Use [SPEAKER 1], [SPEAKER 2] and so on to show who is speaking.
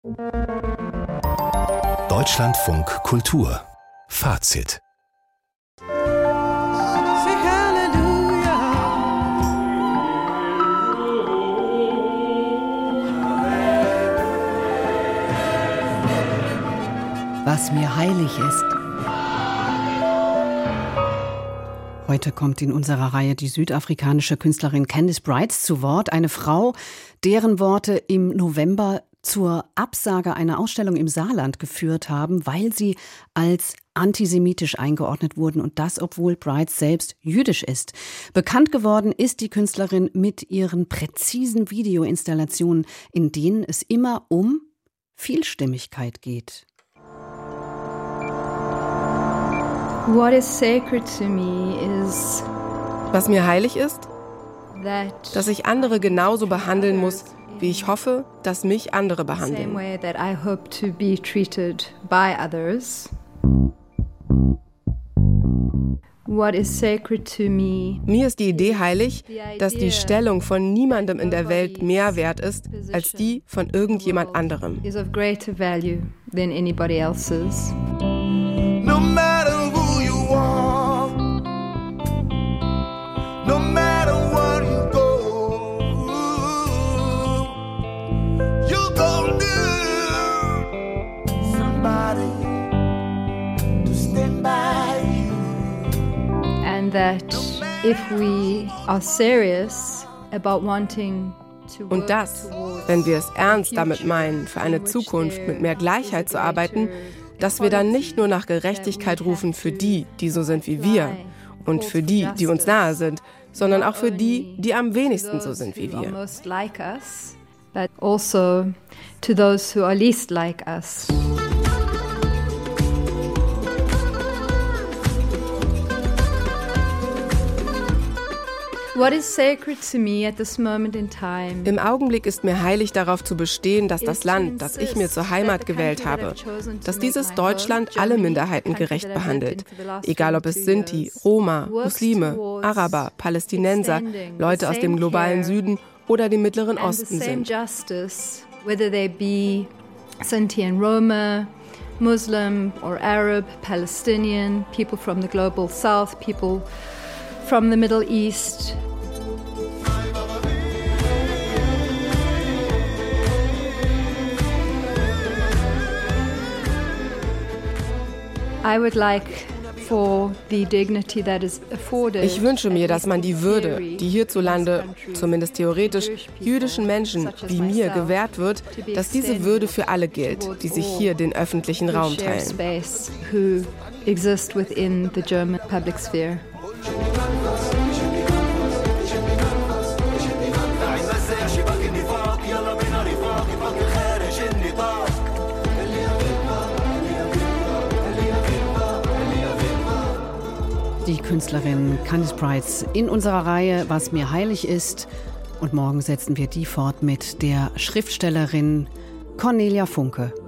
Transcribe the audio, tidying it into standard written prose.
[SPEAKER 1] Deutschlandfunk Kultur Fazit.
[SPEAKER 2] Was mir heilig ist. Heute kommt in unserer Reihe die südafrikanische Künstlerin Candice Brights zu Wort. Eine Frau, deren Worte im November zur Absage einer Ausstellung im Saarland geführt haben, weil sie als antisemitisch eingeordnet wurden, und das, obwohl Brights selbst jüdisch ist. Bekannt geworden ist die Künstlerin mit ihren präzisen Videoinstallationen, in denen es immer um Vielstimmigkeit geht.
[SPEAKER 3] What is sacred to me is,
[SPEAKER 4] was mir heilig ist, dass ich andere genauso behandeln muss, wie ich hoffe, dass mich andere behandeln.
[SPEAKER 3] What is sacred to me?
[SPEAKER 4] Mir ist die Idee heilig, dass die Stellung von niemandem in der Welt mehr wert ist als die von irgendjemand anderem.
[SPEAKER 3] Is of greater value than anybody else's.
[SPEAKER 5] No matter who you are, no matter where you go, you gon' need somebody to stand by you.
[SPEAKER 3] And that if we are serious about wanting to work
[SPEAKER 4] Und das, wenn wir es ernst damit meinen, für eine Zukunft mit mehr Gleichheit zu arbeiten, dass wir dann nicht nur nach Gerechtigkeit rufen für die, die so sind wie wir, und für die, die uns nahe sind, sondern auch für die, die am wenigsten so sind wie wir.
[SPEAKER 3] But also to those who are least like us. What is sacred to me at this moment in time?
[SPEAKER 4] Im Augenblick ist mir heilig, darauf zu bestehen, dass das Land, das ich mir zur Heimat gewählt habe, dass dieses Deutschland alle Minderheiten gerecht behandelt. Egal ob es Sinti, Roma, Muslime, Araber, Palästinenser, Leute aus dem globalen Süden oder dem Mittleren Osten sind.
[SPEAKER 3] Whether they be Sinti and Roma, Muslim or Arab, Palestinian, people from the global South, people from the Middle East. I would like for the dignity that is afforded.
[SPEAKER 4] Ich wünsche mir, dass man die Würde, die hierzulande, zumindest theoretisch, jüdischen Menschen wie mir gewährt wird, dass diese Würde für alle gilt, die sich hier den öffentlichen Raum teilen.
[SPEAKER 3] Who exist within the German public sphere.
[SPEAKER 2] Die Künstlerin Candice Brights in unserer Reihe Was mir heilig ist. Und morgen setzen wir die fort mit der Schriftstellerin Cornelia Funke.